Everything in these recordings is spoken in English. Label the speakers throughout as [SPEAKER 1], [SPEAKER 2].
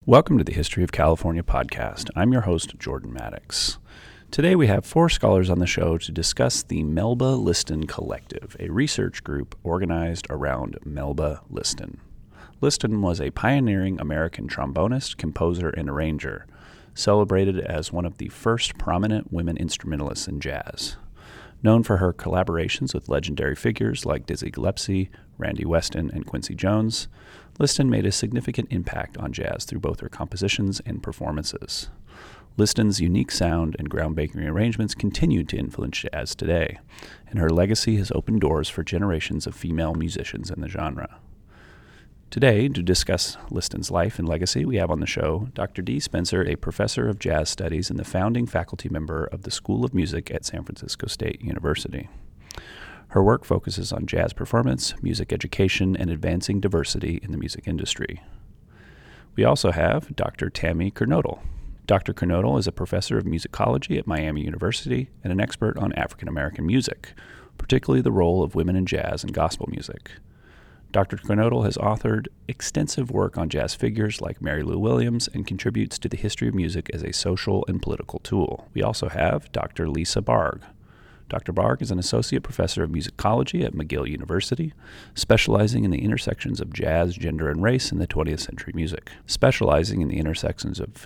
[SPEAKER 1] Welcome to the History of California podcast. I'm your host, Jordan Maddox. Today we have 4 scholars on the show to discuss the Melba Liston Collective, a research group organized around Melba Liston. Liston was a pioneering American trombonist, composer, and arranger, celebrated as one of the first prominent women instrumentalists in jazz. Known for her collaborations with legendary figures like Dizzy Gillespie, Randy Weston, and Quincy Jones, Liston made a significant impact on jazz through both her compositions and performances. Liston's unique sound and groundbreaking arrangements continue to influence jazz today, and her legacy has opened doors for generations of female musicians in the genre. Today, to discuss Liston's life and legacy, we have on the show Dr. Dee Spencer, a professor of jazz studies and the founding faculty member of the School of Music at San Francisco State University. Her work focuses on jazz performance, music education, and advancing diversity in the music industry. We also have Dr. Tammy Kernodle. Dr. Kernodle is a professor of musicology at Miami University and an expert on African American music, particularly the role of women in jazz and gospel music. Dr. Kernodle has authored extensive work on jazz figures like Mary Lou Williams and contributes to the history of music as a social and political tool. We also have Dr. Lisa Barg. Dr. Barg is an associate professor of musicology at McGill University, specializing in the intersections of jazz, gender, and race in the 20th century music. Specializing in the intersections of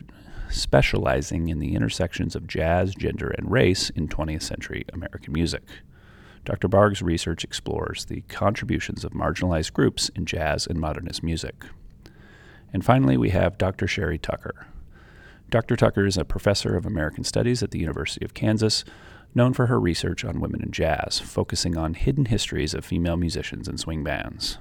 [SPEAKER 1] jazz, gender, and race in 20th century American music. Dr. Barg's research explores the contributions of marginalized groups in jazz and modernist music. And finally, we have Dr. Sherry Tucker. Dr. Tucker is a professor of American Studies at the University of Kansas, known for her research on women in jazz, focusing on hidden histories of female musicians and swing bands.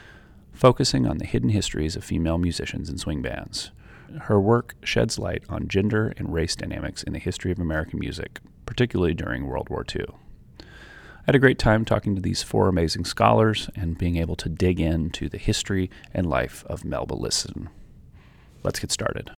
[SPEAKER 1] Her work sheds light on gender and race dynamics in the history of American music, particularly during World War II. I had a great time talking to these 4 amazing scholars and being able to dig into the history and life of Melba Liston. Let's get started.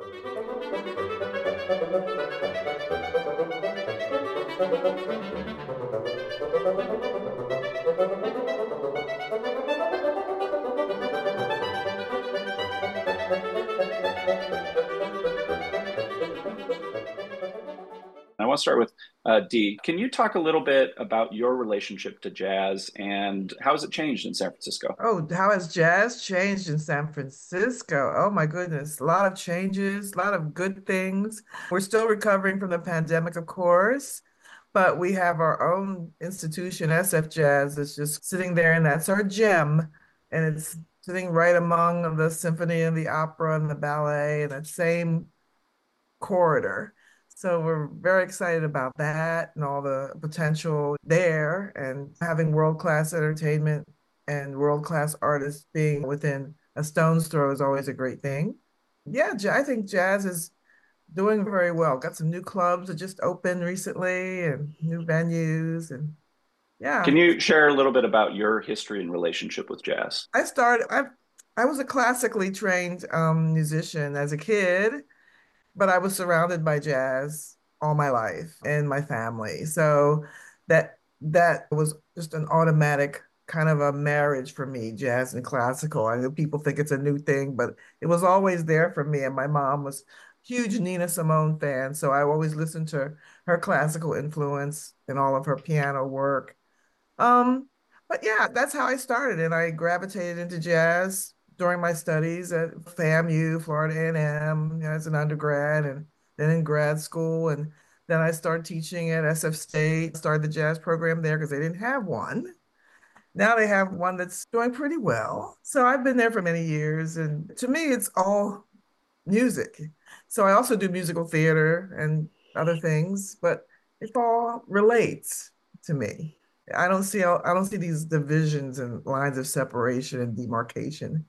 [SPEAKER 1] I want to start with Dee. Can you talk a little bit about your relationship to jazz and how has it changed in San Francisco?
[SPEAKER 2] Oh, how has jazz changed in San Francisco? Oh my goodness, a lot of changes, a lot of good things. We're still recovering from the pandemic, of course, but we have our own institution, SF Jazz, that's just sitting there, and that's our gem. And it's sitting right among the symphony and the opera and the ballet in that same corridor. So we're very excited about that and all the potential there, and having world-class entertainment and world-class artists being within a stone's throw is always a great thing. Yeah, I think jazz is doing very well. Got some new clubs that just opened recently and new venues, and
[SPEAKER 1] Can
[SPEAKER 2] yeah.
[SPEAKER 1] you share a little bit about your history and relationship with jazz?
[SPEAKER 2] I was a classically trained musician as a kid, but I was surrounded by jazz all my life and my family. So that was just an automatic kind of a marriage for me, jazz and classical. I know people think it's a new thing, but it was always there for me. And my mom was huge Nina Simone fan, so I always listened to her classical influence and all of her piano work. Um, but yeah, that's how I started, and I gravitated into jazz during my studies at FAMU, Florida A&M, as an undergrad, and then in grad school, and then I started teaching at SF State, started the jazz program there because they didn't have one. Now they have one that's doing pretty well. So I've been there for many years, and to me, it's all music. So I also do musical theater and other things, but it all relates to me. I don't see these divisions and lines of separation and demarcation.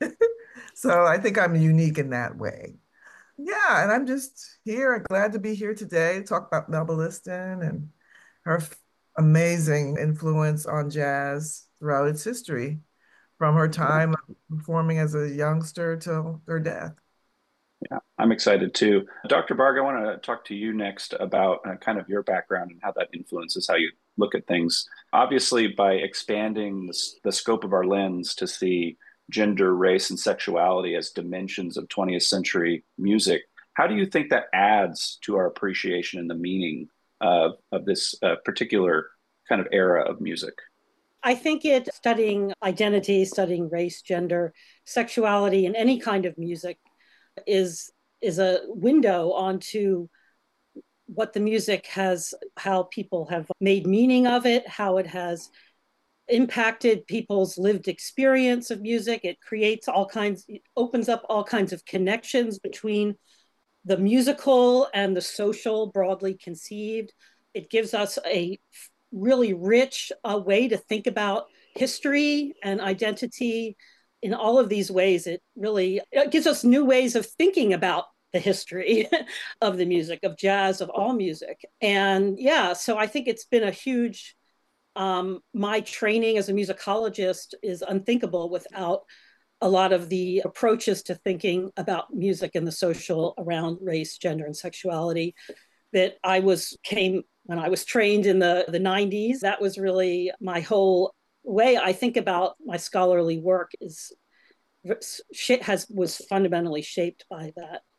[SPEAKER 2] So I think I'm unique in that way. Yeah, and I'm just here, glad to be here today to talk about Melba Liston and her amazing influence on jazz throughout its history, from her time performing as a youngster till her death.
[SPEAKER 1] Yeah, I'm excited too. Dr. Barg, I want to talk to you next about kind of your background and how that influences how you look at things. Obviously, by expanding the scope of our lens to see gender, race, and sexuality as dimensions of 20th century music. How do you think that adds to our appreciation and the meaning of this particular kind of era of music?
[SPEAKER 3] I think it studying identity, studying race, gender, sexuality, and any kind of music is is a window onto what the music has, how people have made meaning of it, how it has impacted people's lived experience of music. It creates all kinds, it opens up all kinds of connections between the musical and the social, broadly conceived. It gives us a really rich way to think about history and identity in all of these ways. It gives us new ways of thinking about the history of the music, of jazz, of all music. And yeah, so I think it's been a huge, my training as a musicologist is unthinkable without a lot of the approaches to thinking about music and the social around race, gender, and sexuality that came when I was trained in the 90s. That was really my whole way I think about my scholarly work was fundamentally shaped by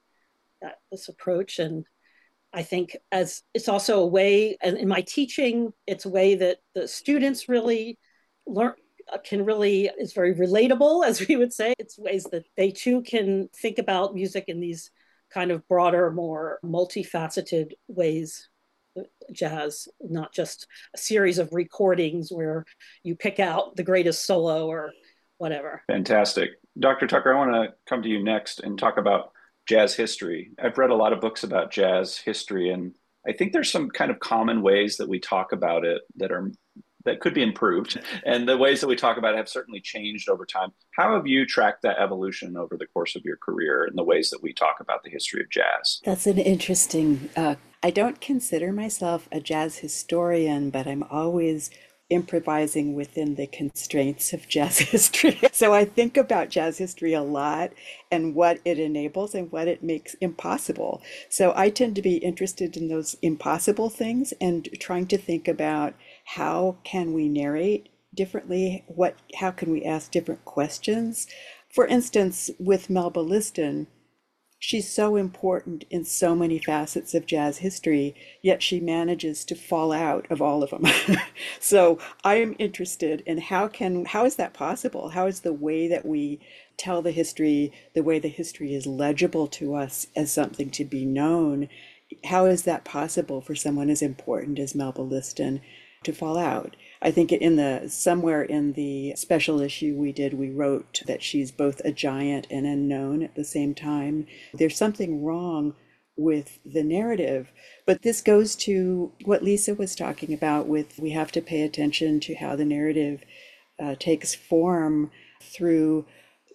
[SPEAKER 3] this approach. And I think as it's also a way, and in my teaching, it's a way that the students really learn can really is very relatable, as we would say. It's ways that they too can think about music in these kind of broader, more multifaceted ways. Jazz, not just a series of recordings where you pick out the greatest solo or whatever.
[SPEAKER 1] Fantastic. Dr. Tucker, I want to come to you next and talk about jazz history. I've read a lot of books about jazz history, and I think there's some kind of common ways that we talk about it that could be improved. And the ways that we talk about it have certainly changed over time. How have you tracked that evolution over the course of your career and the ways that we talk about the history of jazz?
[SPEAKER 4] That's an interesting. I don't consider myself a jazz historian, but I'm always improvising within the constraints of jazz history. So I think about jazz history a lot and what it enables and what it makes impossible. So I tend to be interested in those impossible things and trying to think about how can we narrate differently? How can we ask different questions? For instance, with Melba Liston, she's so important in so many facets of jazz history, yet she manages to fall out of all of them. So I am interested in how is that possible? How is the way that we tell the history, the way the history is legible to us as something to be known, how is that possible for someone as important as Melba Liston to fall out? I think somewhere in the special issue we did, we wrote that she's both a giant and unknown at the same time. There's something wrong with the narrative, but this goes to what Lisa was talking about with we have to pay attention to how the narrative takes form through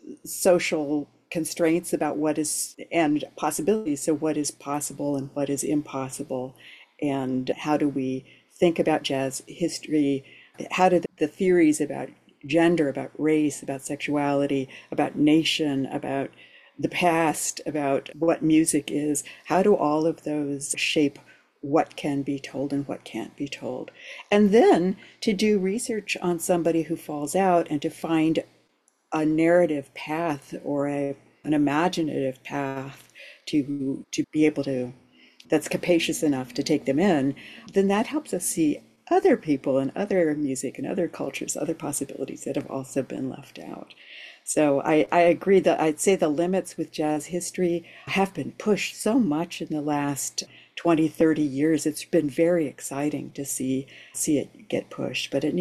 [SPEAKER 4] social constraints about what is and possibilities. So what is possible and what is impossible, and how do we think about jazz history? How do the theories about gender, about race, about sexuality, about nation, about the past, about what music is, how do all of those shape what can be told and what can't be told? And then to do research on somebody who falls out and to find a narrative path or an imaginative path to be able to that's capacious enough to take them in, then that helps us see other people and other music and other cultures, other possibilities that have also been left out. So I agree that I'd say the limits with jazz history have been pushed so much in the last 20, 30 years. It's been very exciting to see it get pushed, but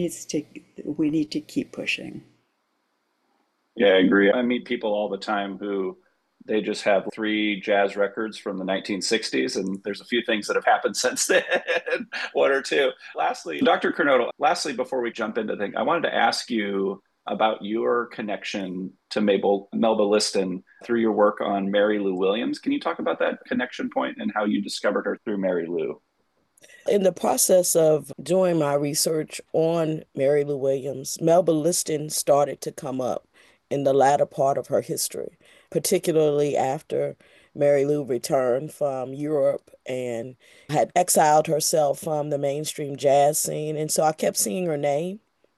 [SPEAKER 4] we need to keep pushing.
[SPEAKER 1] Yeah, I agree. I meet people all the time who they just have three jazz records from the 1960s, and there's a few things that have happened since then, one or two. Lastly, Dr. Kernodle, before we jump into things, I wanted to ask you about your connection to Melba Liston through your work on Mary Lou Williams. Can you talk about that connection point and how you discovered her through Mary Lou?
[SPEAKER 5] In the process of doing my research on Mary Lou Williams, Melba Liston started to come up in the latter part of her history, particularly after Mary Lou returned from Europe and had exiled herself from the mainstream jazz scene. And so I kept seeing her name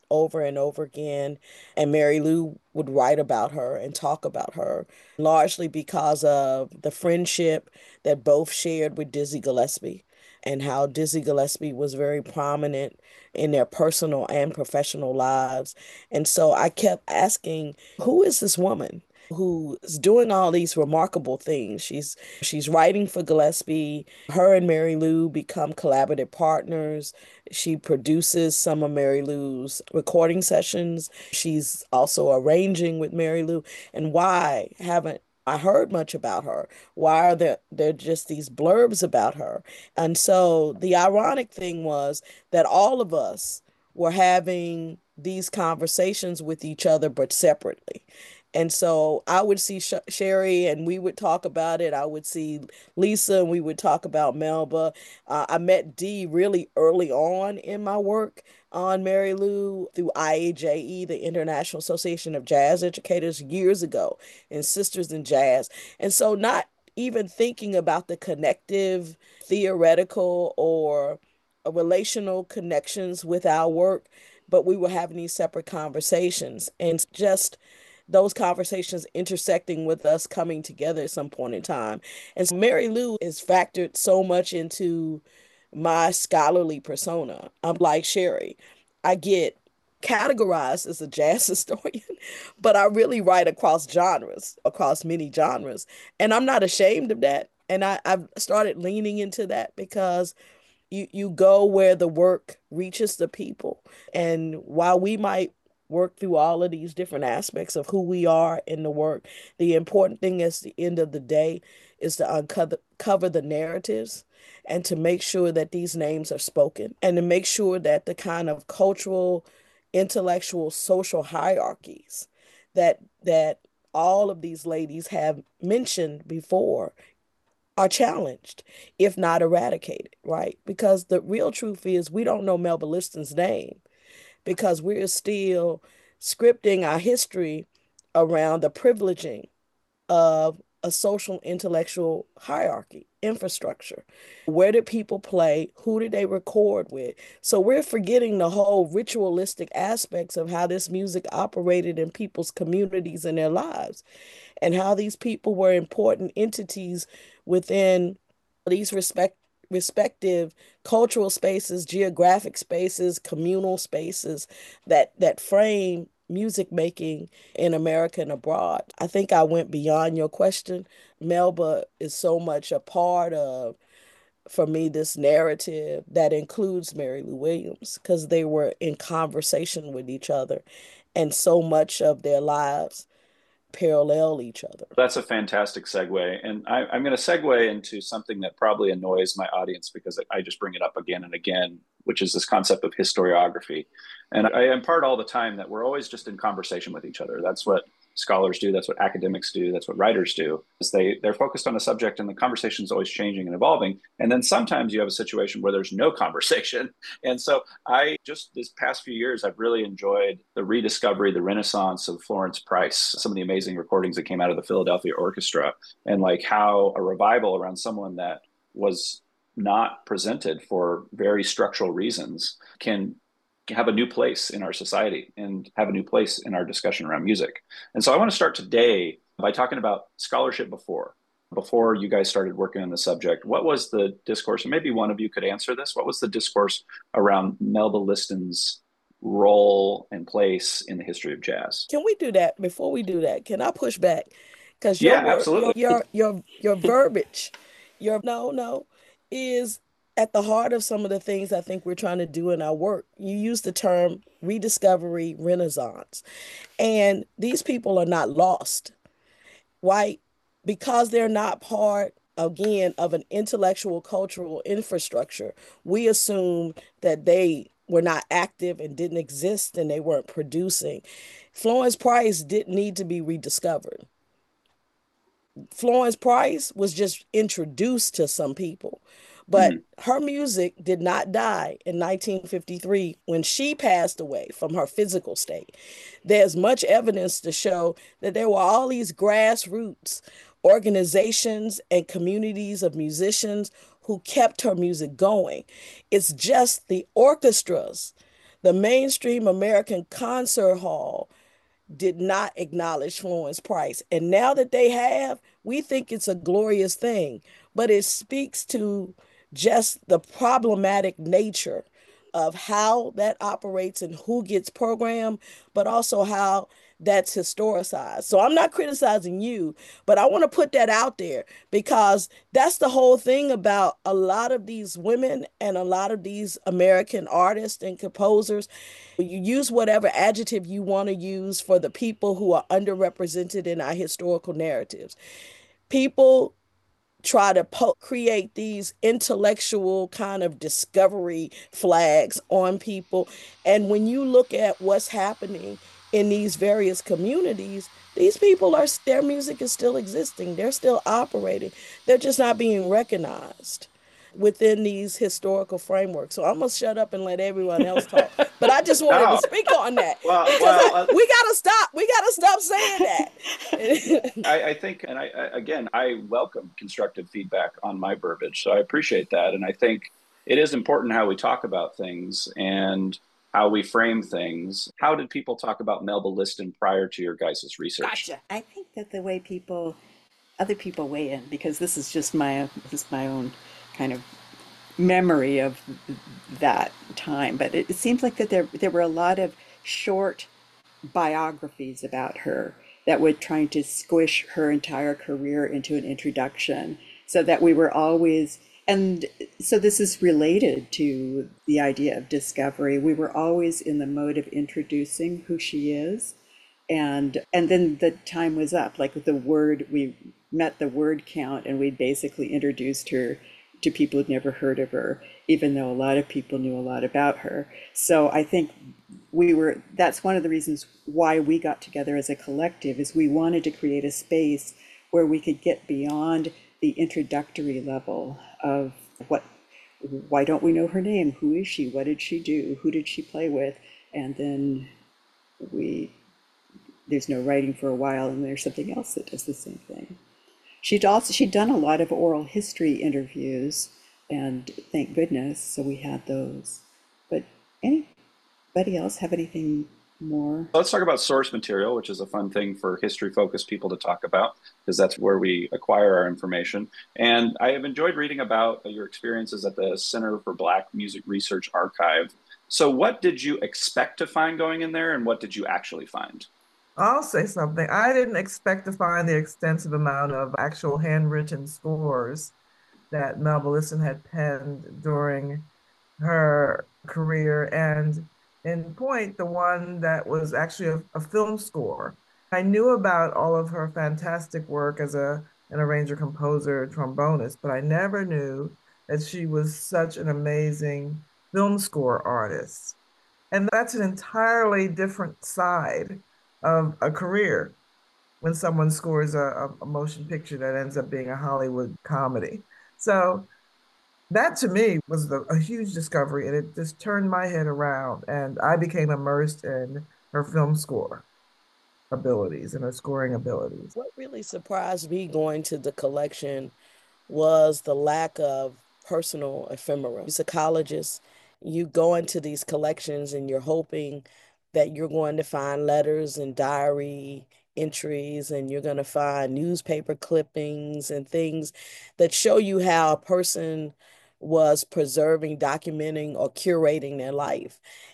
[SPEAKER 5] over and over again. And Mary Lou would write about her and talk about her, largely because of the friendship that both shared with Dizzy Gillespie, and how Dizzy Gillespie was very prominent in their personal and professional lives. And so I kept asking, who is this woman who's doing all these remarkable things? She's writing for Gillespie. Her and Mary Lou become collaborative partners. She produces some of Mary Lou's recording sessions. She's also arranging with Mary Lou. And why haven't I heard much about her? Why are there just these blurbs about her? And so the ironic thing was that all of us were having these conversations with each other, but separately. And so I would see Sherry and we would talk about it. I would see Lisa and we would talk about Melba. I met Dee really early on in my work on Mary Lou through IAJE, the International Association of Jazz Educators, years ago, in Sisters in Jazz. And so not even thinking about the connective, theoretical, or relational connections with our work, but we were having these separate conversations, and just those conversations intersecting with us coming together at some point in time. And so Mary Lou is factored so much into my scholarly persona. I'm like Sherry. I get categorized as a jazz historian, but I really write across genres, across many genres. And I'm not ashamed of that. And I've started leaning into that because you go where the work reaches the people. And while we might work through all of these different aspects of who we are in the work, the important thing at the end of the day is to uncover the narratives and to make sure that these names are spoken, and to make sure that the kind of cultural, intellectual, social hierarchies that all of these ladies have mentioned before are challenged, if not eradicated, right? Because the real truth is we don't know Melba Liston's name, because we're still scripting our history around the privileging of a social intellectual hierarchy, infrastructure. Where did people play? Who did they record with? So we're forgetting the whole ritualistic aspects of how this music operated in people's communities and their lives, and how these people were important entities within these respective cultural spaces, geographic spaces, communal spaces that frame music making in America and abroad. I think I went beyond your question. Melba is so much a part of, for me, this narrative that includes Mary Lou Williams, because they were in conversation with each other, and so much of their lives parallel each other.
[SPEAKER 1] That's a fantastic segue. And I'm going to segue into something that probably annoys my audience because I just bring it up again and again, which is this concept of historiography. And I impart all the time that we're always just in conversation with each other. That's what scholars do. That's what academics do. That's what writers do. Is they're focused on a subject and the conversation is always changing and evolving. And then sometimes you have a situation where there's no conversation. And so I just this past few years, I've really enjoyed the rediscovery, the renaissance of Florence Price, some of the amazing recordings that came out of the Philadelphia Orchestra, and like how a revival around someone that was not presented for very structural reasons can have a new place in our society and have a new place in our discussion around music. And so I want to start today by talking about scholarship before you guys started working on the subject. What was the discourse? And maybe one of you could answer this. What was the discourse around Melba Liston's role and place in the history of jazz?
[SPEAKER 5] Can we do that? Before we do that, can I push back? Because
[SPEAKER 1] absolutely.
[SPEAKER 5] Your verbiage, your no is at the heart of some of the things I think we're trying to do in our work. You use the term rediscovery, renaissance, and these people are not lost, right? Because they're not part, again, of an intellectual, cultural infrastructure. We assume that they were not active and didn't exist and they weren't producing. Florence Price didn't need to be rediscovered. Florence Price was just introduced to some people. But her music did not die in 1953 when she passed away from her physical state. There's much evidence to show that there were all these grassroots organizations and communities of musicians who kept her music going. It's just the orchestras The mainstream American concert hall did not acknowledge Florence Price. And now that they have, we think it's a glorious thing. But it speaks to just the problematic nature of how that operates and who gets programmed, but also how that's historicized. So I'm not criticizing you, but I want to put that out there because that's the whole thing about a lot of these women and a lot of these American artists and composers. You use whatever adjective you want to use for the people who are underrepresented in our historical narratives. People try to create these intellectual kind of discovery flags on people. And when you look at what's happening in these various communities, these people are, their music is still existing, they're still operating, they're just not being recognized within these historical frameworks. So I'm gonna shut up and let everyone else talk. But I just wanted to speak on that because we gotta stop. We gotta stop saying that.
[SPEAKER 1] I think, and again, I welcome constructive feedback on my verbiage, so I appreciate that. And I think it is important how we talk about things and how we frame things. How did people talk about Melba Liston prior to your guys' research?
[SPEAKER 4] Gotcha. I think that the way other people weigh in, because this is just my own kind of memory of that time, but it seems like that there were a lot of short biographies about her that were trying to squish her entire career into an introduction, so that we were always, and so this is related to the idea of discovery. We were always in the mode of introducing who she is, and then the time was up. Like we met the word count, and we basically introduced her to people who'd never heard of her, even though a lot of people knew a lot about her. So I think that's one of the reasons why we got together as a collective, is we wanted to create a space where we could get beyond the introductory level of why don't we know her name? Who is she? What did she do? Who did she play with? And then there's no writing for a while, and there's something else that does the same thing. She'd done a lot of oral history interviews, and thank goodness, so we had those. But anybody else have anything more?
[SPEAKER 1] Let's talk about source material, which is a fun thing for history-focused people to talk about, because that's where we acquire our information. And I have enjoyed reading about your experiences at the Center for Black Music Research Archive. So what did you expect to find going in there, and what did you actually find?
[SPEAKER 2] I'll say something. I didn't expect to find the extensive amount of actual handwritten scores that Melba Liston had penned during her career, and in point, the one that was actually a film score. I knew about all of her fantastic work as an arranger, composer, trombonist, but I never knew that she was such an amazing film score artist. And that's an entirely different side of a career when someone scores a motion picture that ends up being a Hollywood comedy. So that to me was a huge discovery, and it just turned my head around, and I became immersed in her film score abilities and her scoring abilities.
[SPEAKER 5] What really surprised me going to the collection was the lack of personal ephemera. Psychologists, you go into these collections and you're hoping that you're going to find letters and diary entries, and you're going to find newspaper clippings and things that show you how a person was preserving, documenting, or curating their life.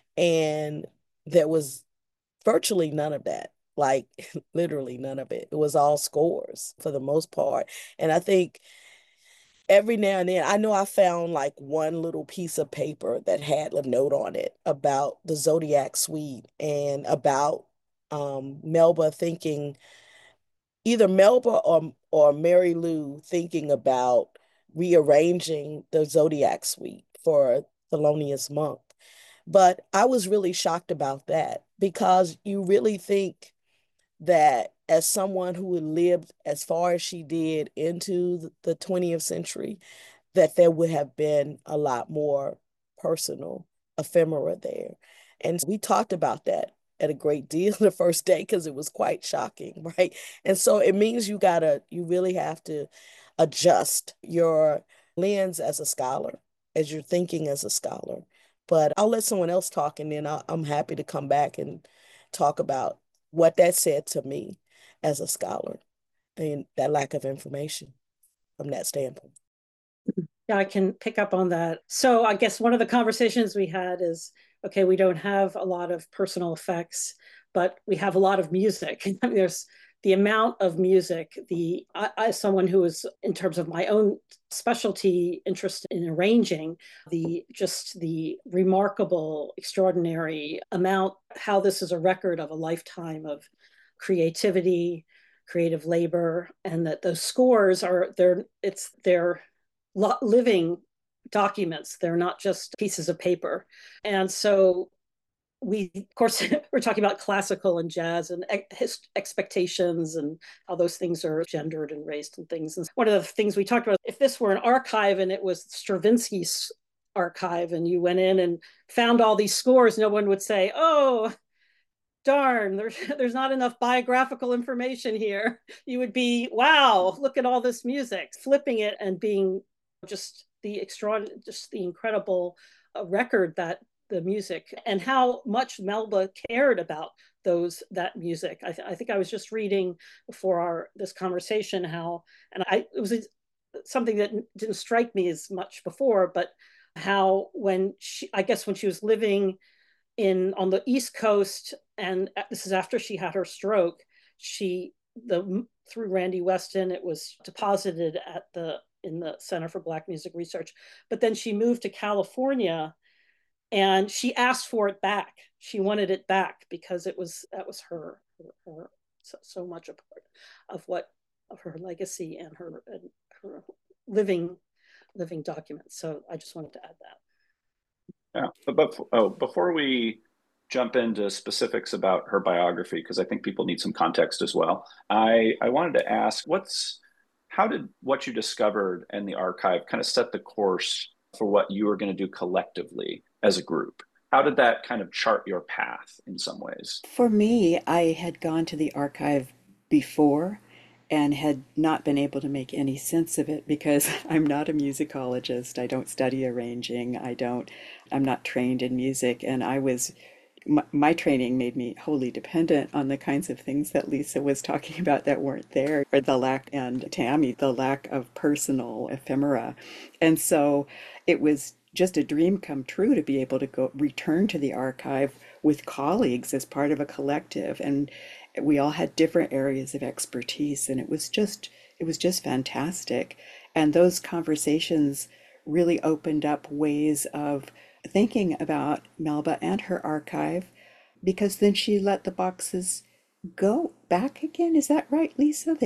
[SPEAKER 5] And there was virtually none of that. Like literally none of it. It was all scores for the most part. And I think every now and then, I know I found like one little piece of paper that had a note on it about the Zodiac Suite and about Melba thinking, either Melba or Mary Lou thinking about rearranging the Zodiac Suite for Thelonious Monk. But I was really shocked about that because you really think that as someone who had lived as far as she did into the 20th century, that there would have been a lot more personal ephemera there. And we talked about that at a great deal the first day because it was quite shocking, right? And so it means you really have to adjust your lens as a scholar, as you're thinking as a scholar, But I'll let someone else talk, and then I'm happy to come back and talk about what that said to me as a scholar and that lack of information from that standpoint.
[SPEAKER 3] Yeah, I can pick up on that. So I guess one of the conversations we had is, okay, we don't have a lot of personal effects, but we have a lot of music. I mean, there's the amount of music. As someone who is, in terms of my own specialty interest in arranging, the remarkable, extraordinary amount, how this is a record of a lifetime of creativity, creative labor, and that those scores are they're living documents. They're not just pieces of paper. And so of course, we're talking about classical and jazz and expectations and how those things are gendered and raised and things. And one of the things we talked about, if this were an archive and it was Stravinsky's archive and you went in and found all these scores, no one would say, oh, darn, there's not enough biographical information here. You would be, wow, look at all this music, flipping it and being just the incredible record that the music and how much Melba cared about that music. I think I was just reading before this conversation it was something that didn't strike me as much before, but how when she was living on the East Coast, and this is after she had her stroke, through Randy Weston, it was deposited in the Center for Black Music Research. But then she moved to California and she asked for it back. She wanted it back because that was her so much a part of her legacy and her living documents. So I just wanted to add that.
[SPEAKER 1] Yeah, but before we jump into specifics about her biography, because I think people need some context as well, I wanted to ask, how did what you discovered in the archive kind of set the course for what you were going to do collectively as a group? How did that kind of chart your path in some ways?
[SPEAKER 4] For me, I had gone to the archive before and had not been able to make any sense of it because I'm not a musicologist. I don't study arranging. I'm not trained in music. And my training made me wholly dependent on the kinds of things that Lisa was talking about that weren't there, or and Tammy, the lack of personal ephemera. And so it was just a dream come true to be able to return to the archive with colleagues as part of a collective. And we all had different areas of expertise, and it was just fantastic. And those conversations really opened up ways of thinking about Melba and her archive, because then she let the boxes go back again. Is that right, Lisa?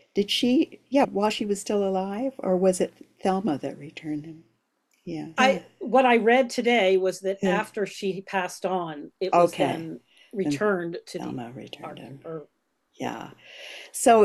[SPEAKER 4] While she was still alive, or was it Thelma that returned them? Yeah.
[SPEAKER 3] What I read today was that after she passed on, it was then returned to
[SPEAKER 4] Thelma returned them.
[SPEAKER 3] Yeah.
[SPEAKER 4] So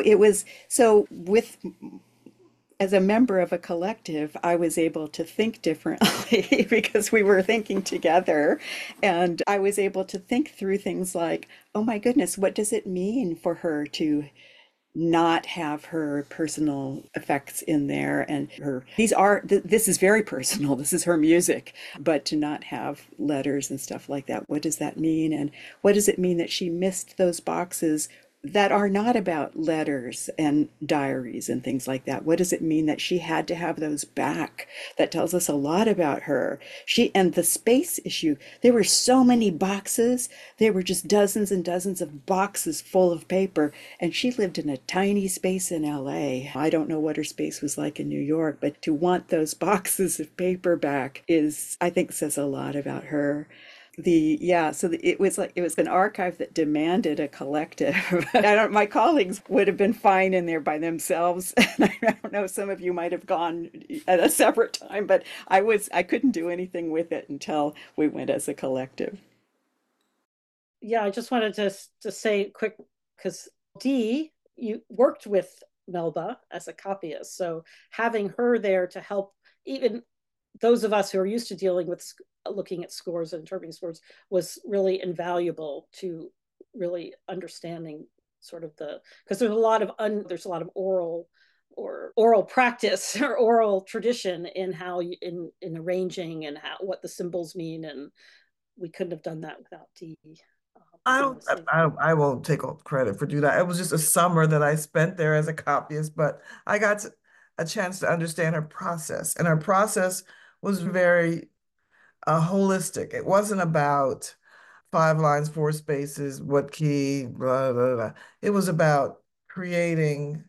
[SPEAKER 4] as a member of a collective, I was able to think differently because we were thinking together, and I was able to think through things like, oh my goodness, what does it mean for her to not have her personal effects in there, and this is very personal, this is her music, but to not have letters and stuff like that, what does that mean? And what does it mean that she missed those boxes that are not about letters and diaries and things like that? What does it mean that she had to have those back? That tells us a lot about her. And the space issue, there were so many boxes. There were just dozens and dozens of boxes full of paper. And she lived in a tiny space in LA. I don't know what her space was like in New York, but to want those boxes of paper back I think says a lot about her. It was an archive that demanded a collective. My colleagues would have been fine in there by themselves. And I don't know, some of you might have gone at a separate time, but I couldn't do anything with it until we went as a collective.
[SPEAKER 3] Yeah, I just wanted to say quick, because Dee, you worked with Melba as a copyist, so having her there to help even those of us who are used to dealing with looking at scores and interpreting scores was really invaluable to really understanding sort of because there's a lot of oral or oral practice or oral tradition in how in arranging and how what the symbols mean, and we couldn't have done that without Dee.
[SPEAKER 2] I don't, I won't take all credit for doing that. It was just a summer that I spent there as a copyist, but I got a chance to understand her process, and her process was very holistic. It wasn't about 5 lines, 4 spaces, what key, blah, blah, blah. It was about creating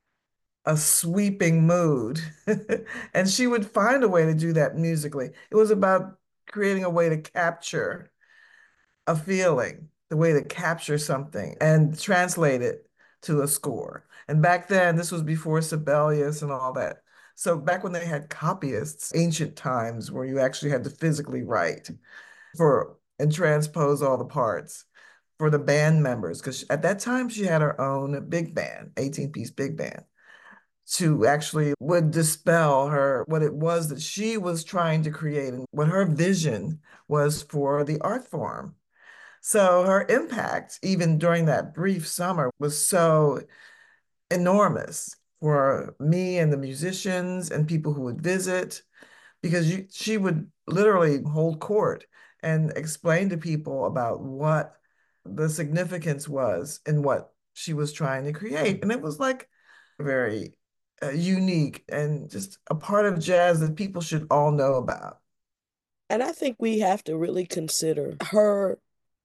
[SPEAKER 2] a sweeping mood. And she would find a way to do that musically. It was about creating a way to capture a feeling, the way to capture something and translate it to a score. And back then, this was before Sibelius and all that. So back when they had copyists, ancient times where you actually had to physically write for and transpose all the parts for the band members, because at that time she had her own big band, 18-piece big band, to actually would dispel her what it was that she was trying to create and what her vision was for the art form. So her impact, even during that brief summer, was so enormous for me and the musicians and people who would visit, because she would literally hold court and explain to people about what the significance was in what she was trying to create. And it was like very unique and just a part of jazz that people should all know about.
[SPEAKER 5] And I think we have to really consider her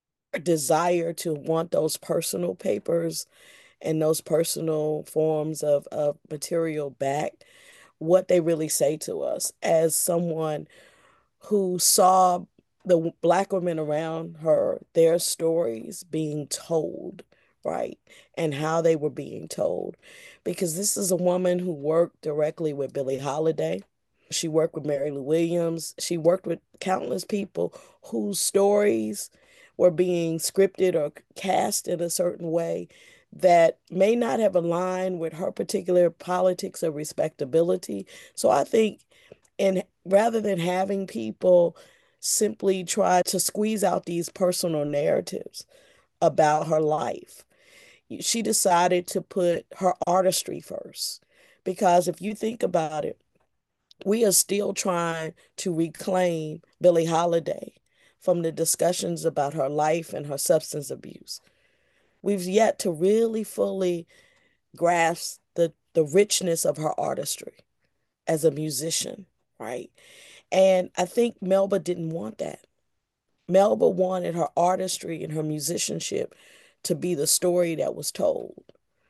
[SPEAKER 5] desire to want those personal papers and those personal forms of material back, what they really say to us as someone who saw the Black women around her, their stories being told, right? And how they were being told. Because this is a woman who worked directly with Billie Holiday. She worked with Mary Lou Williams. She worked with countless people whose stories were being scripted or cast in a certain way that may not have aligned with her particular politics or respectability. So I think, and rather than having people simply try to squeeze out these personal narratives about her life, she decided to put her artistry first. Because if you think about it, we are still trying to reclaim Billie Holiday from the discussions about her life and her substance abuse. We've yet to really fully grasp the richness of her artistry as a musician, right? And I think Melba didn't want that. Melba wanted her artistry and her musicianship to be the story that was told,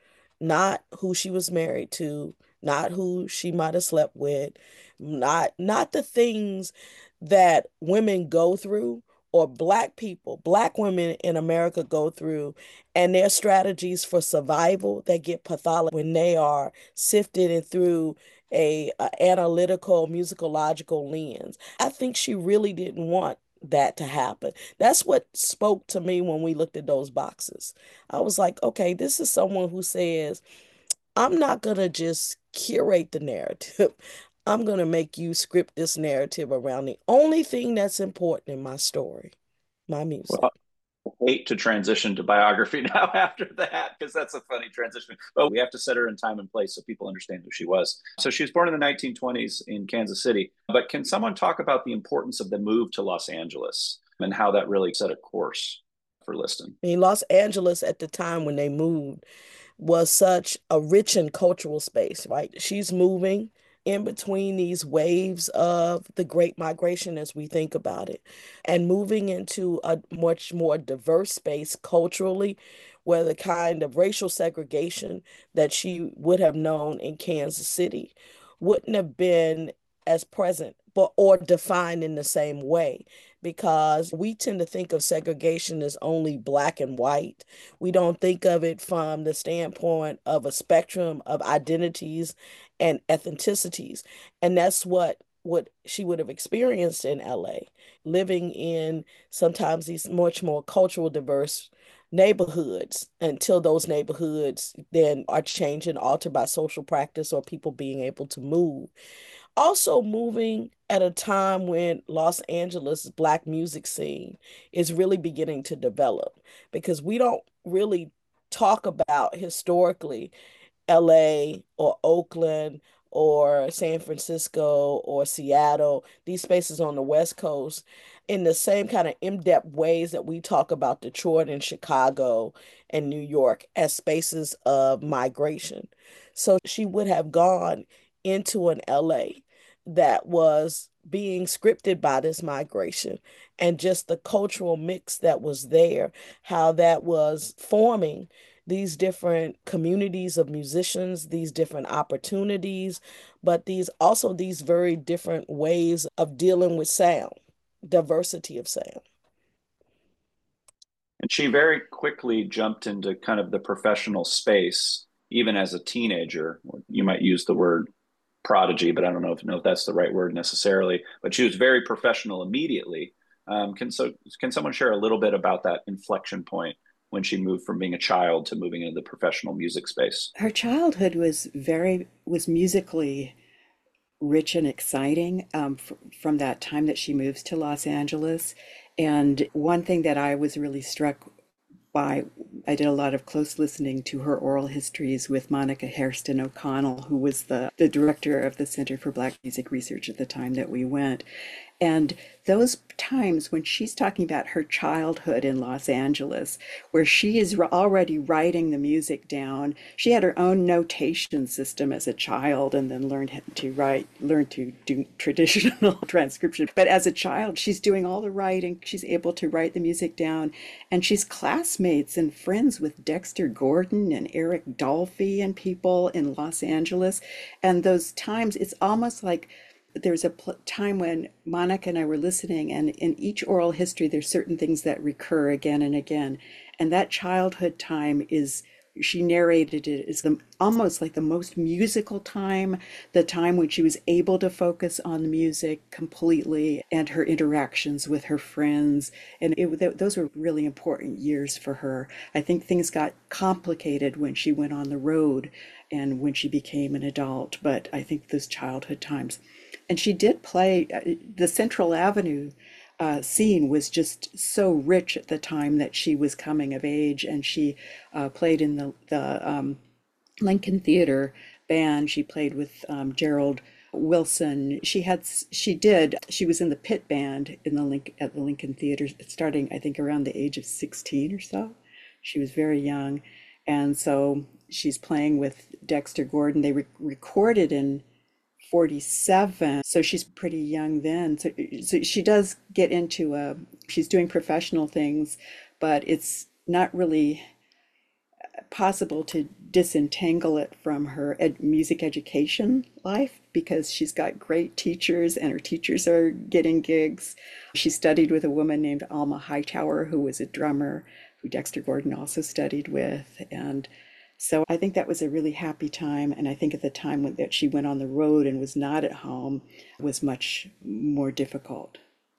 [SPEAKER 5] not who she was married to, not who she might have slept with, not the things that women go through or Black people, Black women in America go through, and their strategies for survival that get pathological when they are sifted and through a analytical musicological lens. I think she really didn't want that to happen. That's what spoke to me when we looked at those boxes. I was like, okay, this is someone who says, I'm not going to just curate the narrative. I'm going to make you script this narrative around the only thing that's important in my story, my music.
[SPEAKER 1] Well, I hate to transition to biography now after that, because that's a funny transition. But we have to set her in time and place so people understand who she was. So she was born in the 1920s in Kansas City. But can someone talk about the importance of the move to Los Angeles and how that really set a course for Liston?
[SPEAKER 5] I mean, Los Angeles at the time when they moved was such a rich and cultural space, right? She's moving in between these waves of the Great Migration as we think about it, and moving into a much more diverse space culturally, where the kind of racial segregation that she would have known in Kansas City wouldn't have been as present but or defined in the same way, because we tend to think of segregation as only black and white. We don't think of it from the standpoint of a spectrum of identities and ethnicities. And that's what she would have experienced in LA, living in sometimes these much more cultural diverse neighborhoods, until those neighborhoods then are changed and altered by social practice or people being able to move. Also moving at a time when Los Angeles Black music scene is really beginning to develop, because we don't really talk about historically LA or Oakland or San Francisco or Seattle, these spaces on the West Coast, in the same kind of in-depth ways that we talk about Detroit and Chicago and New York as spaces of migration. So she would have gone into an LA that was being scripted by this migration and just the cultural mix that was there, how that was forming these different communities of musicians, these different opportunities, but these very different ways of dealing with sound, diversity of sound.
[SPEAKER 1] And she very quickly jumped into kind of the professional space, even as a teenager. You might use the word prodigy, but I don't know if that's the right word necessarily. But she was very professional immediately. Can someone share a little bit about that inflection point when she moved from being a child to moving into the professional music space?
[SPEAKER 4] Her childhood was musically rich and exciting, from that time that she moves to Los Angeles. And one thing that I was really struck by, I did a lot of close listening to her oral histories with Monica Hairston O'Connell, who was the director of the Center for Black Music Research at the time that we went. And those times when she's talking about her childhood in Los Angeles, where she is already writing the music down, she had her own notation system as a child and then learned to do traditional transcription. But as a child, she's doing all the writing, she's able to write the music down, and she's classmates and friends with Dexter Gordon and Eric Dolphy and people in Los Angeles. And those times, it's almost like there's a time when Monica and I were listening, and in each oral history, there's certain things that recur again and again. And that childhood time she narrated it as almost like the most musical time, the time when she was able to focus on the music completely and her interactions with her friends. And those were really important years for her. I think things got complicated when she went on the road and when she became an adult, but I think those childhood times. And she did play the Central Avenue scene was just so rich at the time that she was coming of age, and she played in the Lincoln Theater band. She played with Gerald Wilson. She was in the pit band at the Lincoln Theater, starting I think around the age of 16 or so. She was very young, and so she's playing with Dexter Gordon. They recorded in 47, so she's pretty young then. So she does get into she's doing professional things, but it's not really possible to disentangle it from her music education life, because she's got great teachers and her teachers are getting gigs. She studied with a woman named Alma Hightower, who was a drummer who Dexter Gordon also studied with. And so I think that was a really happy time. And I think at the time that she went on the road and was not at home was much more difficult.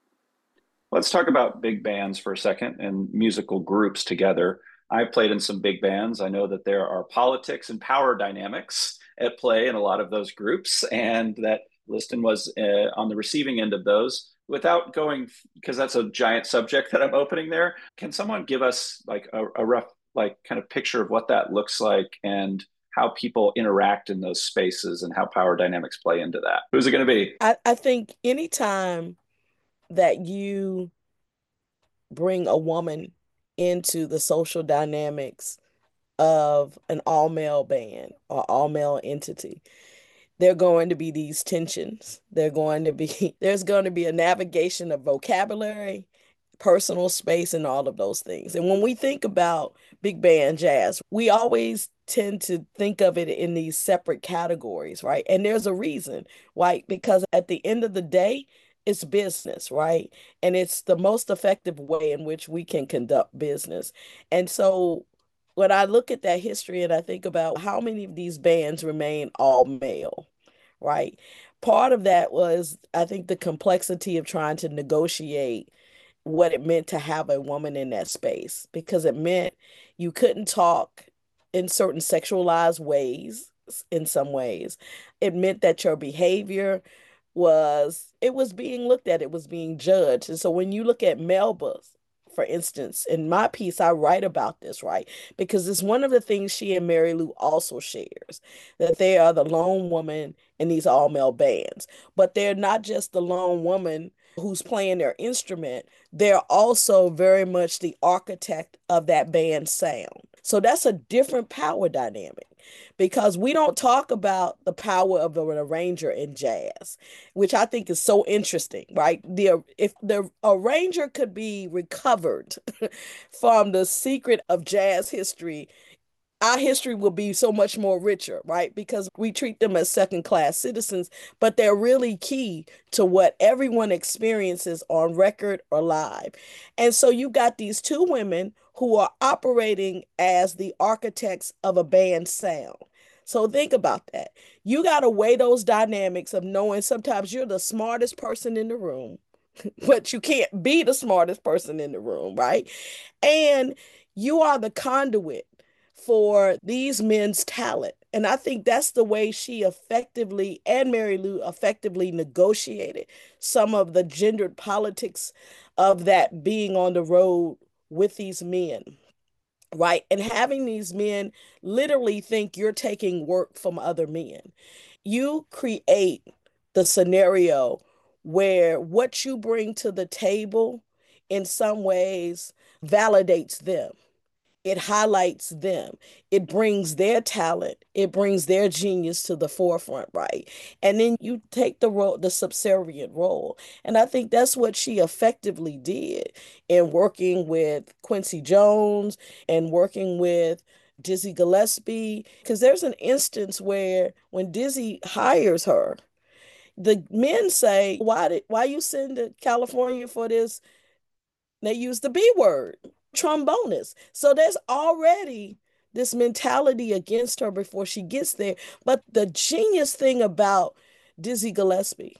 [SPEAKER 1] Let's talk about big bands for a second and musical groups together. I've played in some big bands. I know that there are politics and power dynamics at play in a lot of those groups, and that Liston was on the receiving end of those. Without going, because that's a giant subject that I'm opening there, can someone give us like a rough like kind of picture of what that looks like and how people interact in those spaces and how power dynamics play into that? Who's it going to be?
[SPEAKER 5] I think anytime that you bring a woman into the social dynamics of an all male band or all male entity, there are going to be these tensions. There's going to be a navigation of vocabulary, personal space, and all of those things. And when we think about big band jazz, we always tend to think of it in these separate categories, right? And there's a reason, right? Because at the end of the day, it's business, right? And it's the most effective way in which we can conduct business. And so when I look at that history and I think about how many of these bands remain all male, right? Part of that was, I think, the complexity of trying to negotiate what it meant to have a woman in that space, because it meant you couldn't talk in certain sexualized ways, in some ways. It meant that your behavior it was being looked at, it was being judged. And so when you look at Melba's For instance, in my piece, I write about this, right? Because it's one of the things she and Mary Lou also shares, that they are the lone woman in these all-male bands. But they're not just the lone woman who's playing their instrument, they're also very much the architect of that band sound. So that's a different power dynamic because we don't talk about the power of an arranger in jazz, which I think is so interesting, right? If the arranger could be recovered from the secret of jazz history, our history will be so much more richer, right? Because we treat them as second class citizens, but they're really key to what everyone experiences on record or live. And so you got these two women who are operating as the architects of a band sound. So think about that. You got to weigh those dynamics of knowing sometimes you're the smartest person in the room, but you can't be the smartest person in the room, right? And you are the conduit for these men's talent. And I think that's the way she effectively, and Mary Lou effectively negotiated some of the gendered politics of that being on the road with these men, right? And having these men literally think you're taking work from other men. You create the scenario where what you bring to the table in some ways validates them. It highlights them. It brings their talent. It brings their genius to the forefront, right? And then you take the role, the subservient role. And I think that's what she effectively did in working with Quincy Jones and working with Dizzy Gillespie. Because there's an instance where when Dizzy hires her, the men say, why you send to California for this? They use the B word, trombonist. So there's already this mentality against her before she gets there. But the genius thing about Dizzy Gillespie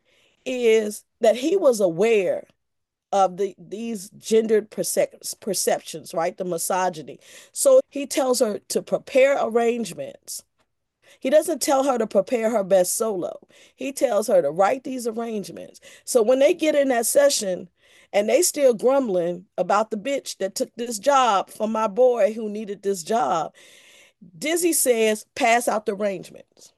[SPEAKER 5] is that he was aware of these gendered perceptions, right? The misogyny. So he tells her to prepare arrangements. He doesn't tell her to prepare her best solo. He tells her to write these arrangements. So when they get in that session and they still grumbling about the bitch that took this job from my boy who needed this job, Dizzy says, pass out the arrangements.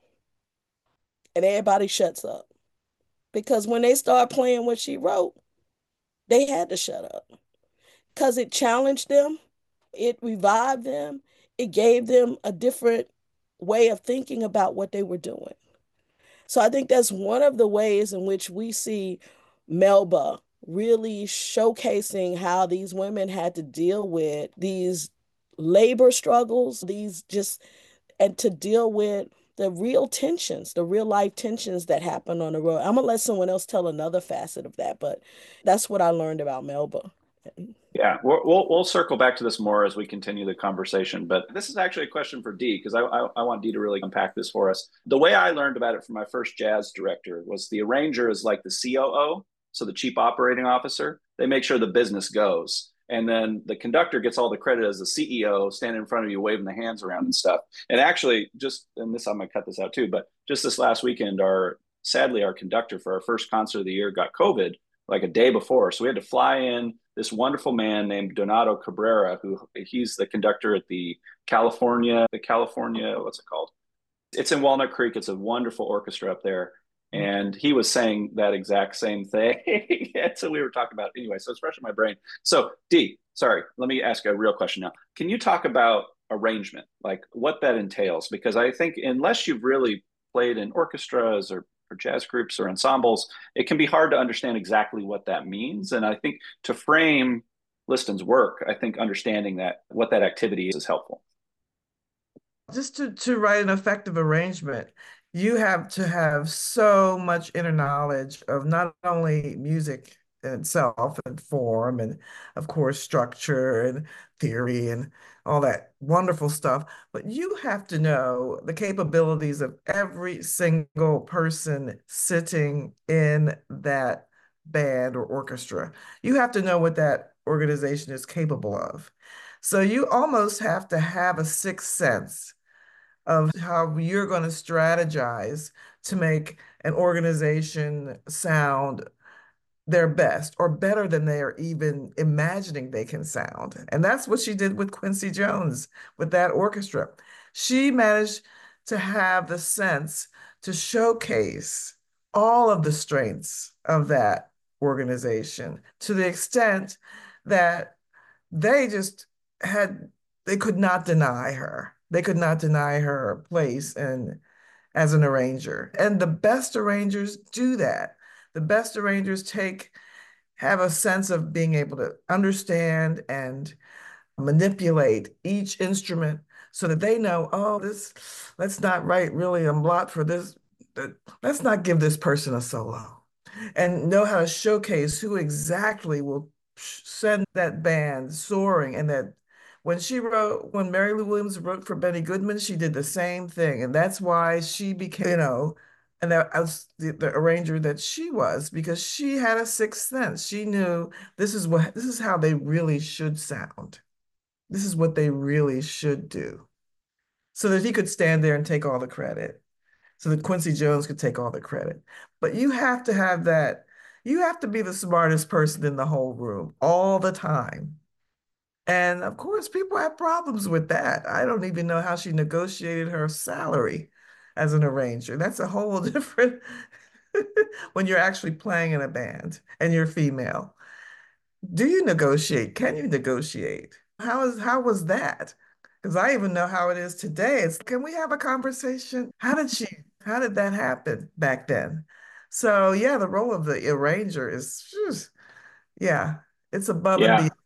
[SPEAKER 5] And everybody shuts up. Because when they start playing what she wrote, they had to shut up. Because it challenged them, it revived them, it gave them a different way of thinking about what they were doing. So I think that's one of the ways in which we see Melba really showcasing how these women had to deal with these labor struggles, and to deal with the real tensions, the real life tensions that happen on the road. I'm gonna let someone else tell another facet of that, but that's what I learned about Melba.
[SPEAKER 1] Yeah, we'll circle back to this more as we continue the conversation. But this is actually a question for Dee because I want Dee to really unpack this for us. The way I learned about it from my first jazz director was the arranger is like the COO, so the chief operating officer. They make sure the business goes. And then the conductor gets all the credit as the CEO standing in front of you, waving the hands around and stuff. And actually, and this, I'm going to cut this out too, but just this last weekend, sadly, our conductor for our first concert of the year got COVID like a day before. So we had to fly in this wonderful man named Donato Cabrera, he's the conductor at the California, what's it called? It's in Walnut Creek. It's a wonderful orchestra up there. And he was saying that exact same thing. So we were talking about anyway. So it's fresh in my brain. So Dee, sorry, let me ask a real question now. Can you talk about arrangement, like what that entails? Because I think unless you've really played in orchestras or jazz groups or ensembles, it can be hard to understand exactly what that means. And I think to frame Liston's work, I think understanding that what that activity is helpful.
[SPEAKER 2] Just to write an effective arrangement, you have to have so much inner knowledge of not only music in itself and form and of course structure and theory and all that wonderful stuff, but you have to know the capabilities of every single person sitting in that band or orchestra. You have to know what that organization is capable of. So you almost have to have a sixth sense of how you're going to strategize to make an organization sound their best or better than they are even imagining they can sound. And that's what she did with Quincy Jones, with that orchestra. She managed to have the sense to showcase all of the strengths of that organization to the extent that they just had, they could not deny her. They could not deny her place in as an arranger. And the best arrangers do that. The best arrangers have a sense of being able to understand and manipulate each instrument so that they know, oh, let's not write really a lot for this. Let's not give this person a solo. And know how to showcase who exactly will send that band soaring. And that when Mary Lou Williams wrote for Benny Goodman, she did the same thing. And that's why she became, and that was the arranger that she was, because she had a sixth sense. She knew this is how they really should sound. This is what they really should do. So that he could stand there and take all the credit. So that Quincy Jones could take all the credit. But you have to have that, you have to be the smartest person in the whole room all the time. And of course, people have problems with that. I don't even know how she negotiated her salary as an arranger. That's a whole different when you're actually playing in a band and you're female. Do you negotiate? Can you negotiate? How was that? Because I even know how it is today. Can we have a conversation? How did that happen back then? So yeah, the role of the arranger is, yeah, it's above and
[SPEAKER 1] Yeah.
[SPEAKER 2] beyond.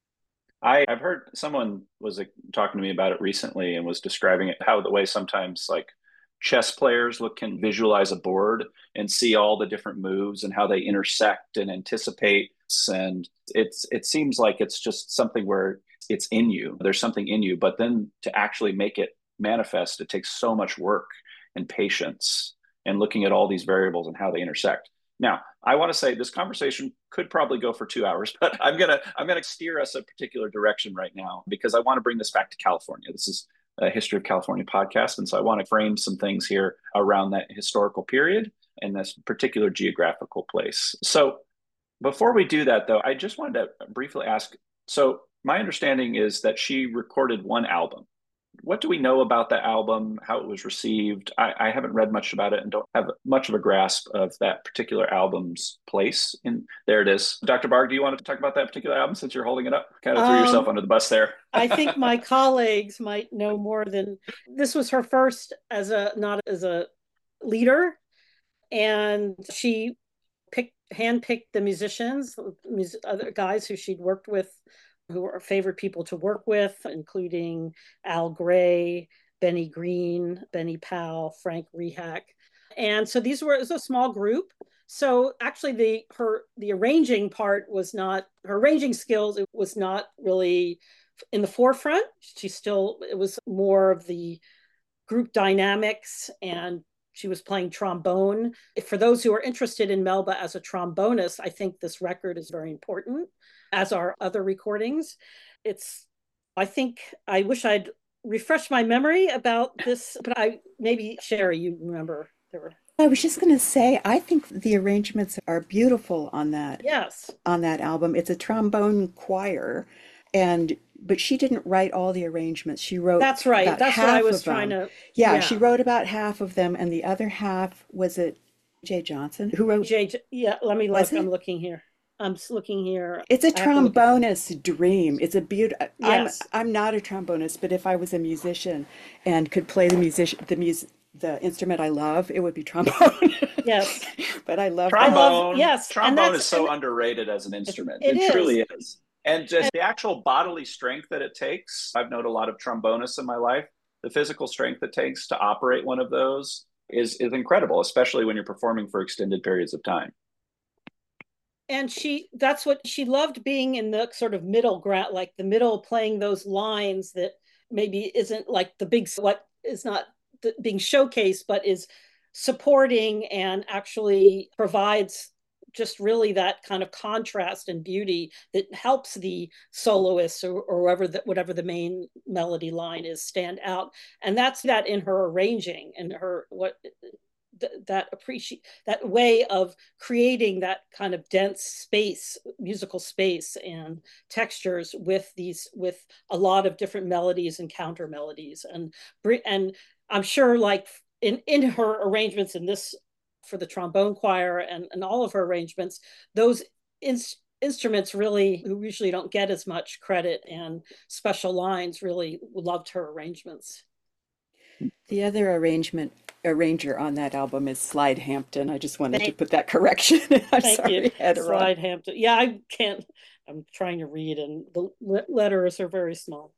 [SPEAKER 1] I've heard someone was talking to me about it recently and was describing it, how the way sometimes like chess players can visualize a board and see all the different moves and how they intersect and anticipate. And it seems like it's just something where it's in you. There's something in you, but then to actually make it manifest, it takes so much work and patience and looking at all these variables and how they intersect. Now, I want to say this conversation could probably go for 2 hours, but I'm gonna steer us a particular direction right now because I want to bring this back to California. This is a History of California podcast, and so I want to frame some things here around that historical period and this particular geographical place. So before we do that, though, I just wanted to briefly ask. So my understanding is that she recorded one album. What do we know about the album, how it was received? I haven't read much about it and don't have much of a grasp of that particular album's place. And there it is. Dr. Barg, do you want to talk about that particular album since you're holding it up? Kind of threw yourself under the bus there.
[SPEAKER 3] I think my colleagues might know more than this was her first not as a leader. And she handpicked the musicians, other guys who she'd worked with, who were favorite people to work with, including Al Gray, Benny Green, Benny Powell, Frank Rehak. And so it was a small group. So actually the arranging part was not, her arranging skills, it was not really in the forefront. It was more of the group dynamics, and she was playing trombone. For those who are interested in Melba as a trombonist, I think this record is very important, as are other recordings. I wish I'd refresh my memory about this, but maybe Sherry, you remember there were.
[SPEAKER 4] I was just going to say, I think the arrangements are beautiful on that.
[SPEAKER 3] Yes.
[SPEAKER 4] On that album. It's a trombone choir, but she didn't write all the arrangements. She wrote.
[SPEAKER 3] That's right. That's what I was trying to.
[SPEAKER 4] Yeah, she wrote about half of them, and the other half, was it Jay Johnson who wrote?
[SPEAKER 3] Yeah, let me look. I'm looking here.
[SPEAKER 4] It's a trombonist's dream. It's a beautiful.
[SPEAKER 3] Yes.
[SPEAKER 4] I'm not a trombonist, but if I was a musician and could play the instrument I love, it would be trombone.
[SPEAKER 3] Yes.
[SPEAKER 4] But I love
[SPEAKER 1] trombone.
[SPEAKER 3] Yes.
[SPEAKER 1] Trombone is so underrated as an instrument. It truly is. And just the actual bodily strength that it takes. I've known a lot of trombonists in my life. The physical strength it takes to operate one of those is incredible, especially when you're performing for extended periods of time.
[SPEAKER 3] And that's what she loved, being in the sort of middle ground, like the middle, playing those lines that maybe isn't like the big, what is not being showcased, but is supporting and actually provides just really that kind of contrast and beauty that helps the soloist or whatever the main melody line is stand out. And that's that in her arranging and that way of creating that kind of dense space, musical space and textures with a lot of different melodies and counter melodies. And I'm sure, like in her arrangements in this, for the trombone choir and all of her arrangements, those instruments really, who usually don't get as much credit and special lines, really loved her arrangements.
[SPEAKER 4] The other arranger on that album is Slide Hampton. I just wanted to put that correction. I'm sorry,
[SPEAKER 3] Slide Hampton. Yeah, I can't. I'm trying to read, and the letters are very small.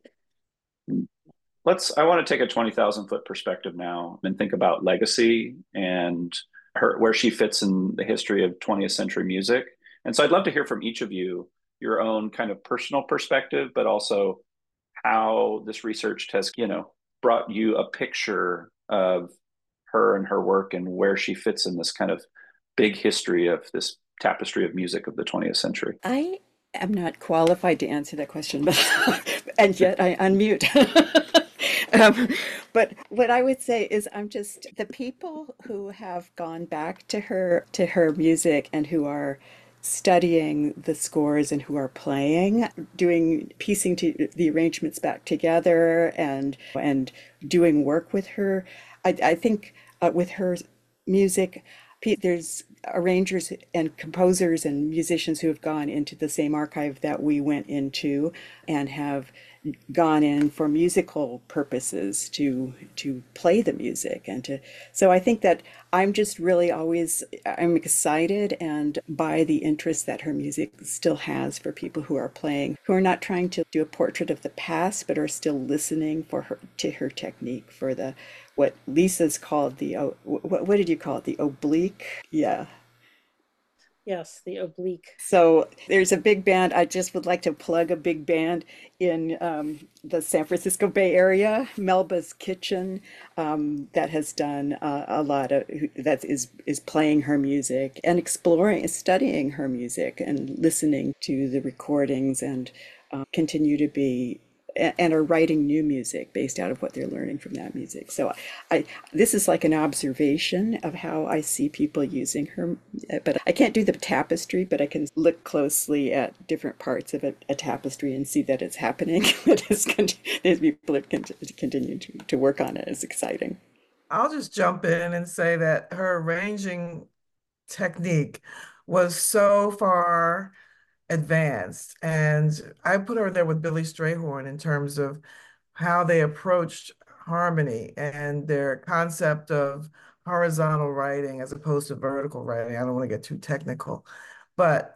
[SPEAKER 1] I want to take a 20,000-foot perspective now and think about legacy and where she fits in the history of 20th century music. And so I'd love to hear from each of you your own kind of personal perspective, but also how this research has, brought you a picture of her and her work and where she fits in this kind of big history of this tapestry of music of the 20th century.
[SPEAKER 4] I am not qualified to answer that question, but and yet I unmute. But what I would say is I'm just the people who have gone back to her music and who are studying the scores and who are piecing the arrangements back together and doing work with her. I think with her music, there's arrangers and composers and musicians who have gone into the same archive that we went into and have gone in for musical purposes to play the music so I think that I'm just really I'm excited and by the interest that her music still has for people who are playing, who are not trying to do a portrait of the past but are still listening to her technique, for what Lisa's called what did you call it, the oblique? Yeah.
[SPEAKER 3] Yes, the oblique.
[SPEAKER 4] So there's a big band. I just would like to plug a big band in the San Francisco Bay Area, Melba's Kitchen, that has done a lot of, that is playing her music and studying her music and listening to the recordings and continue to be and are writing new music based out of what they're learning from that music. So this is like an observation of how I see people using her, but I can't do the tapestry, but I can look closely at different parts of a tapestry and see that it's happening. There's people that continue to work on it. It's exciting.
[SPEAKER 2] I'll just jump in and say that her arranging technique was so far advanced. And I put her there with Billy Strayhorn in terms of how they approached harmony and their concept of horizontal writing as opposed to vertical writing. I don't want to get too technical, but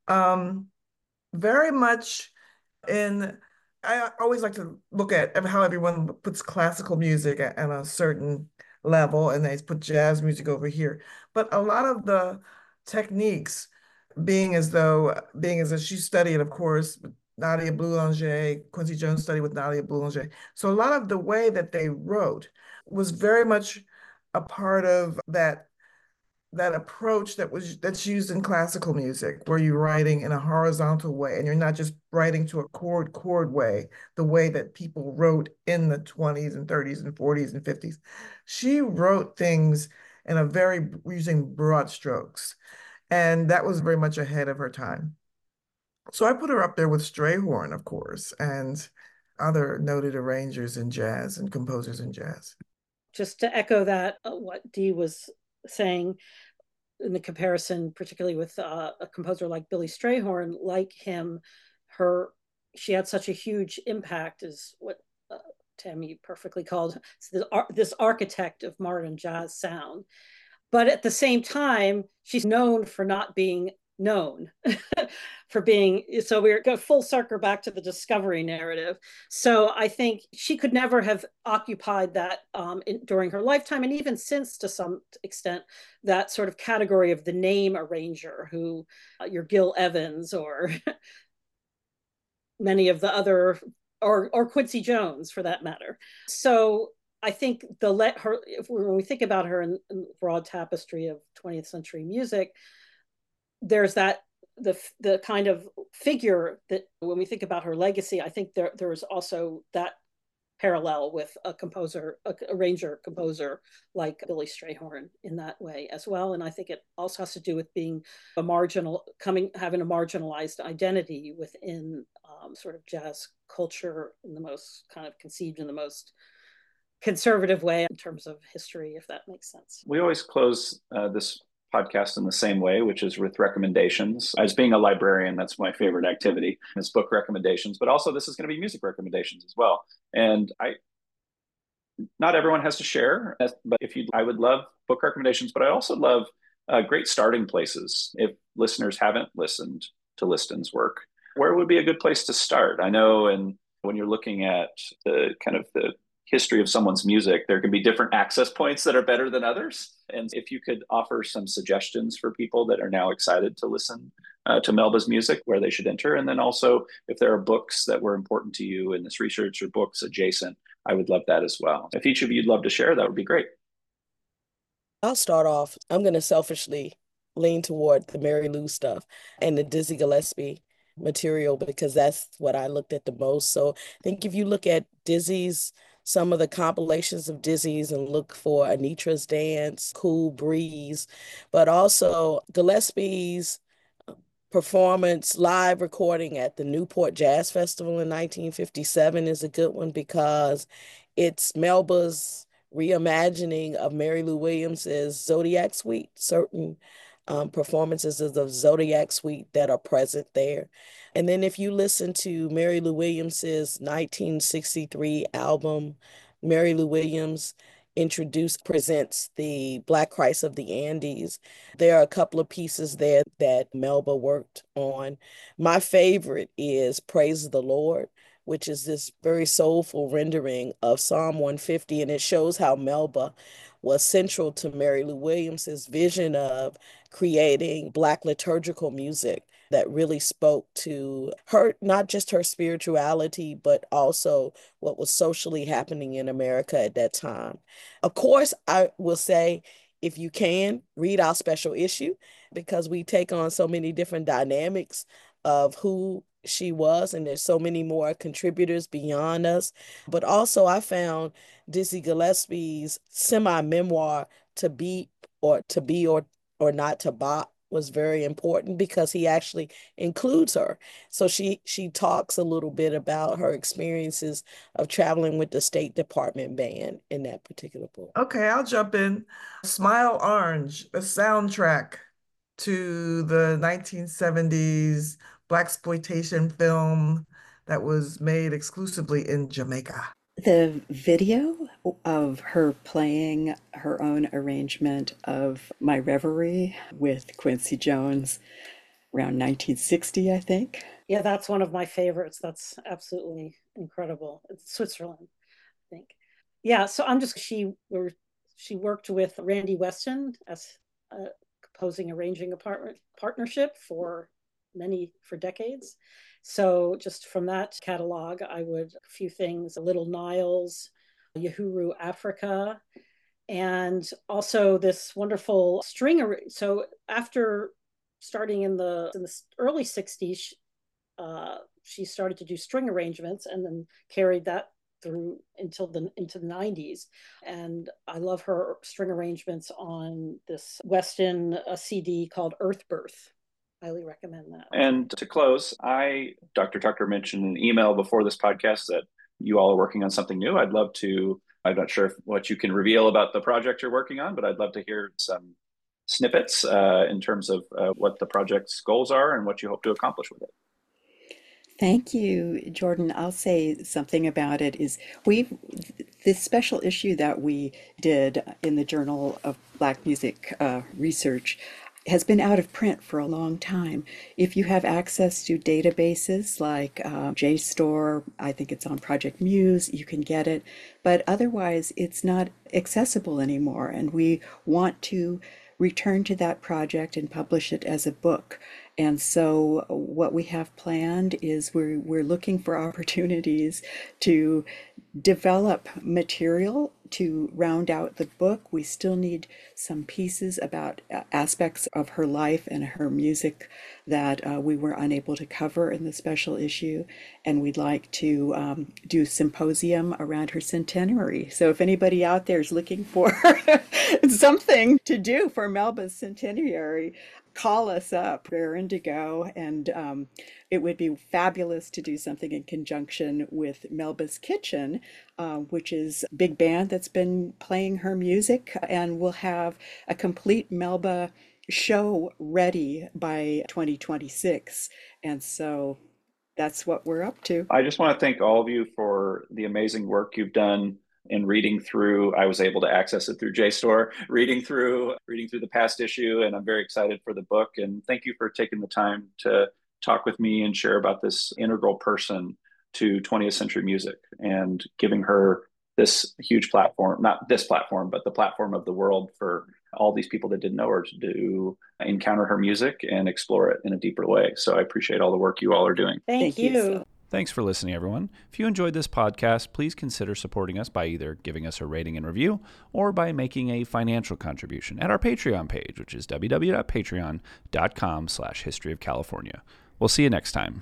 [SPEAKER 2] very much I always like to look at how everyone puts classical music at a certain level and they put jazz music over here. But a lot of the techniques being as though she studied, of course, Nadia Boulanger, Quincy Jones studied with Nadia Boulanger. So a lot of the way that they wrote was very much a part of that approach that's used in classical music, where you're writing in a horizontal way and you're not just writing to a chord way, the way that people wrote in the 20s and 30s and 40s and 50s. She wrote things using broad strokes. And that was very much ahead of her time. So I put her up there with Strayhorn, of course, and other noted arrangers in jazz and composers in jazz.
[SPEAKER 3] Just to echo that, what Dee was saying in the comparison, particularly with a composer like Billy Strayhorn, like him, she had such a huge impact, is what Tammy perfectly called this architect of modern jazz sound. But at the same time, she's known for not being known, so we're going full circle back to the discovery narrative. So I think she could never have occupied that during her lifetime, and even since, to some extent, that sort of category of the name arranger, who your Gil Evans or many of the other, or Quincy Jones for that matter. So I think when we think about her in the broad tapestry of 20th century music, there's the kind of figure that when we think about her legacy, I think there's also that parallel with a composer, a arranger composer like Billy Strayhorn in that way as well. And I think it also has to do with being having a marginalized identity within sort of jazz culture in the most kind of conceived in the most conservative way in terms of history, if that makes sense.
[SPEAKER 1] We always close this podcast in the same way, which is with recommendations. As being a librarian, that's my favorite activity, is book recommendations, but also this is going to be music recommendations as well. And not everyone has to share, but I would love book recommendations, but I also love great starting places. If listeners haven't listened to Liston's work, where would be a good place to start? I know, and when you're looking at the kind of the history of someone's music, there can be different access points that are better than others. And if you could offer some suggestions for people that are now excited to listen to Melba's music, where they should enter. And then also, if there are books that were important to you in this research or books adjacent, I would love that as well. If each of you'd love to share, that would be great.
[SPEAKER 5] I'll start off. I'm going to selfishly lean toward the Mary Lou stuff and the Dizzy Gillespie material because that's what I looked at the most. So I think if you look at Dizzy's, some of the compilations of Dizzy's and look for Anitra's Dance, Cool Breeze, but also Gillespie's performance, live recording at the Newport Jazz Festival in 1957 is a good one because it's Melba's reimagining of Mary Lou Williams's Zodiac Suite, certain performances of the Zodiac Suite that are present there. And then if you listen to Mary Lou Williams's 1963 album, Mary Lou Williams presents the Black Christ of the Andes. There are a couple of pieces there that Melba worked on. My favorite is Praise the Lord, which is this very soulful rendering of Psalm 150, and it shows how Melba was central to Mary Lou Williams's vision of creating Black liturgical music that really spoke to her, not just her spirituality, but also what was socially happening in America at that time. Of course, I will say, if you can, read our special issue because we take on so many different dynamics of who she was, and there's so many more contributors beyond us. But also I found Dizzy Gillespie's semi-memoir, To Be or Not to Bop, was very important because he actually includes her. So she talks a little bit about her experiences of traveling with the State Department band in that particular book.
[SPEAKER 2] Okay, I'll jump in. Smile Orange, a soundtrack to the 1970s blaxploitation film that was made exclusively in Jamaica.
[SPEAKER 4] The video of her playing her own arrangement of My Reverie with Quincy Jones around 1960, I think.
[SPEAKER 3] Yeah, that's one of my favorites. That's absolutely incredible. It's Switzerland, I think. Yeah, so she worked with Randy Weston as a composing arranging partnership for decades. So just from that catalog, a few things, Little Niles, Uhuru Africa, and also this wonderful string. So after starting in the early 60s, she started to do string arrangements and then carried that through into the 90s. And I love her string arrangements on this Weston CD called Earth Birth. Highly recommend that.
[SPEAKER 1] And to close, Dr. Tucker mentioned in an email before this podcast that you all are working on something new. I'm not sure what you can reveal about the project you're working on, but I'd love to hear some snippets in terms of what the project's goals are and what you hope to accomplish with it.
[SPEAKER 4] Thank you, Jordan. I'll say something about it. This special issue that we did in the Journal of Black Music Research has been out of print for a long time. If you have access to databases like JSTOR, I think it's on Project Muse, you can get it. But otherwise, it's not accessible anymore. And we want to return to that project and publish it as a book. And so what we have planned is we're looking for opportunities to develop material to round out the book. We still need some pieces about aspects of her life and her music that we were unable to cover in the special issue. And we'd like to do symposium around her centenary. So if anybody out there is looking for something to do for Melba's centenary, call us up. We're Indigo, and it would be fabulous to do something in conjunction with Melba's Kitchen, which is a big band that's been playing her music, and we'll have a complete Melba show ready by 2026. And so that's what we're up to.
[SPEAKER 1] I just want to thank all of you for the amazing work you've done in reading through. I was able to access it through JSTOR, reading through the past issue, and I'm very excited for the book. And thank you for taking the time to talk with me and share about this integral person to 20th century music and giving her this huge platform, not this platform, but the platform of the world for all these people that didn't know her to encounter her music and explore it in a deeper way. So I appreciate all the work you all are doing.
[SPEAKER 3] Thank you.
[SPEAKER 1] Thanks for listening, everyone. If you enjoyed this podcast, please consider supporting us by either giving us a rating and review or by making a financial contribution at our Patreon page, which is www.patreon.com/historyofcalifornia. We'll see you next time.